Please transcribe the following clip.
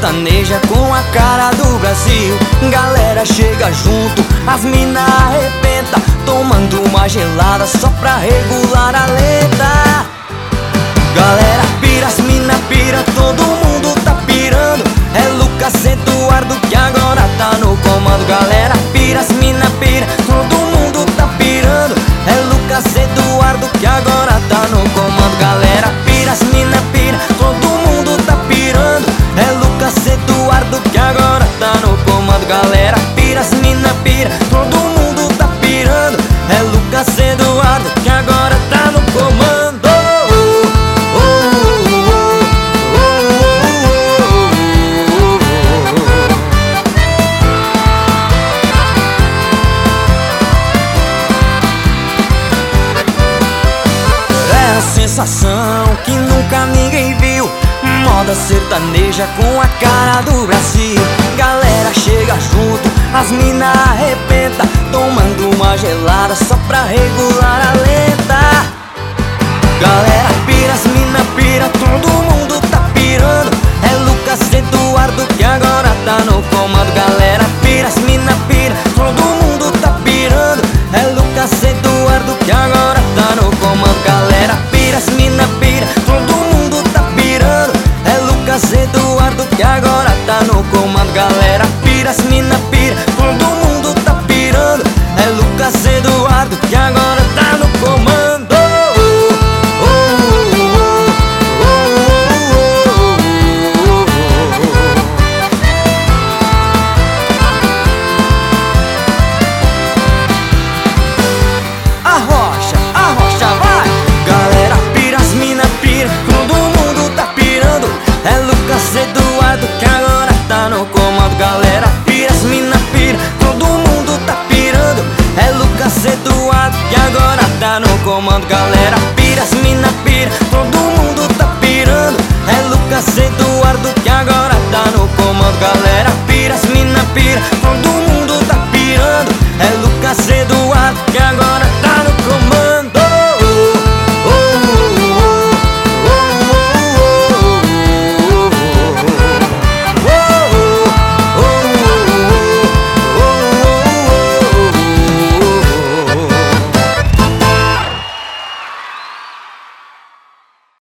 sertaneja com a cara do Brasil. Galera chega junto, as mina arrebenta, tomando uma gelada só pra regular a letra. Galera pira, as mina pira, todo mundo tá pirando. É Lucas Eduardo que agora tá no comando. Galera pira, as mina pira, todo mundo tá pirando. É Lucas Eduardo que agora tá no comando. Galera pira, as mina pira, todo mundo tá pirando. É Lucas Eduardo que agora tá no comando. Galera pira, as mina pira, todo mundo tá pirando. É Lucas Eduardo que agora tá no comando. Sensação que nunca ninguém viu, moda sertaneja com a cara do Brasil. Galera chega junto, as mina arrebenta, tomando uma gelada só pra regular a letra.